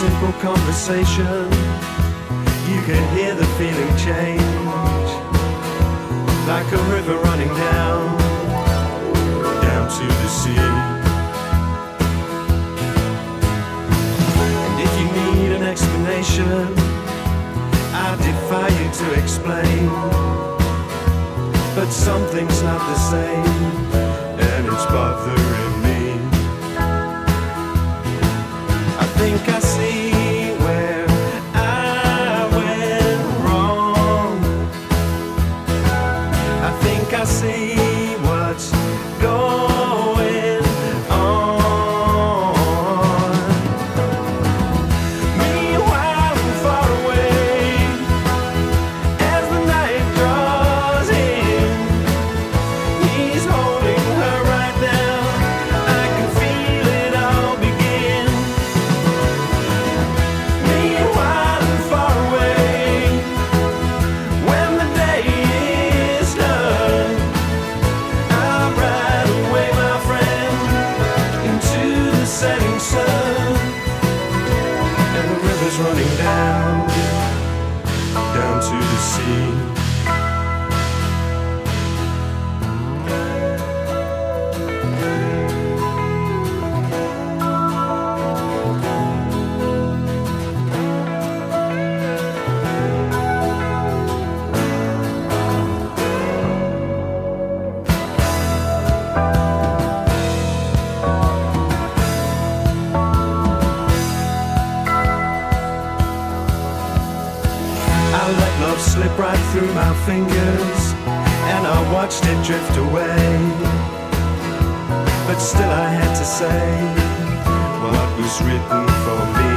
simple conversation, you can hear the feeling change, like a river running down to the sea. And if you need an explanation, I defy you to explain, but something's not the same, and it's bothering me. I think I see where I went wrong. I think I see what's going on. Meanwhile, I'm far away as the night draws in. He's holding her right now. I can feel it all begin. Meanwhile, I'm far away when the day is done. I'll ride away, my friend, into the setting sun, and the river's running down to the sea. I let love slip right through my fingers, and I watched it drift away. But still I had to say what was written for me.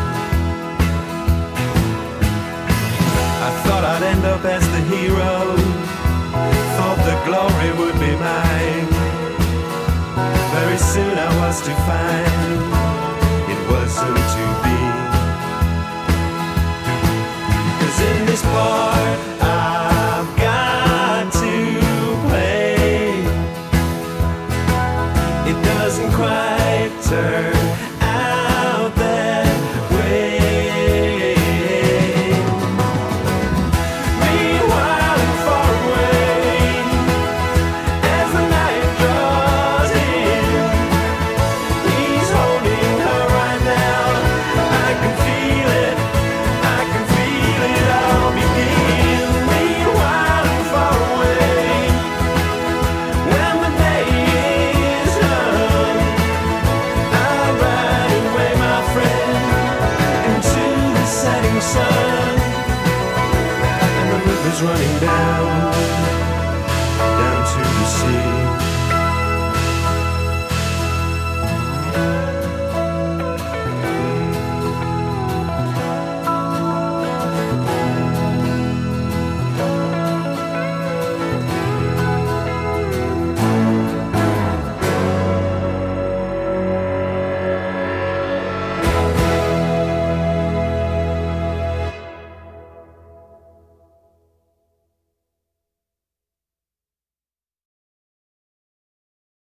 I thought I'd end up as the hero, thought the glory would be mine. Very soon I was to find